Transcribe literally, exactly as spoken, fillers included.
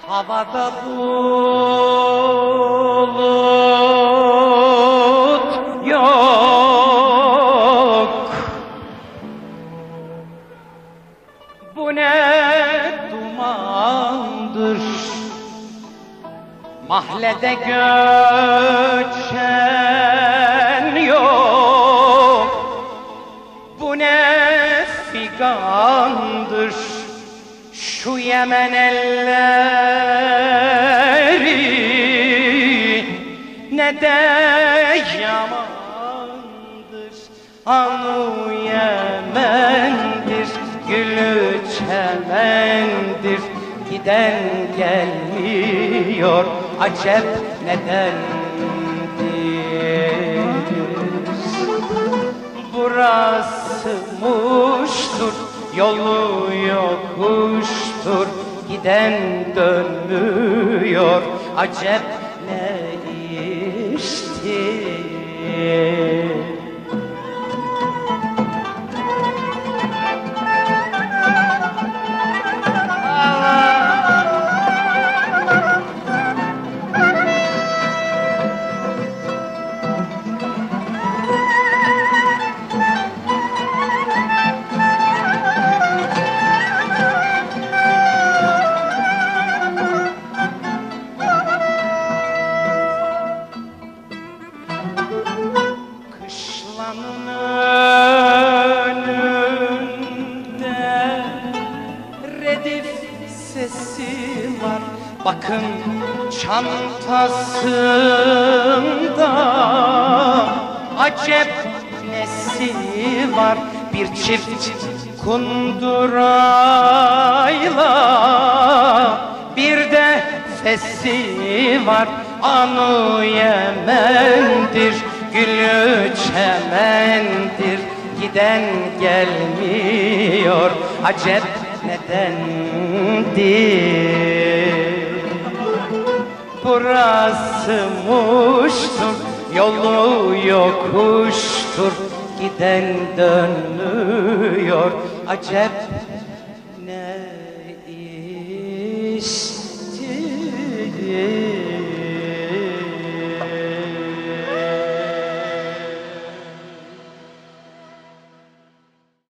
Havada bulut yok. Bu ne dumandır, mahallede göçen yok. Bu ne figandır, şu Yemen elleri, ne de yamandır, anu Yemen'dir, gülü çemendir. Giden gelmiyor, acep nedendir? Burası Muş'tur, yolu yokuştur, giden dönmüyor, acep ne iştir? Kışlanın önünde redif sesi var, bakın çantasında acep nesi var? Bir çift kundurayla bir de fesi var, anu Yemen'dir, gülü çemendir. Giden gelmiyor, acep nedendir? Burası Muş'tur, yolu yokuştur, giden dönmüyor, acep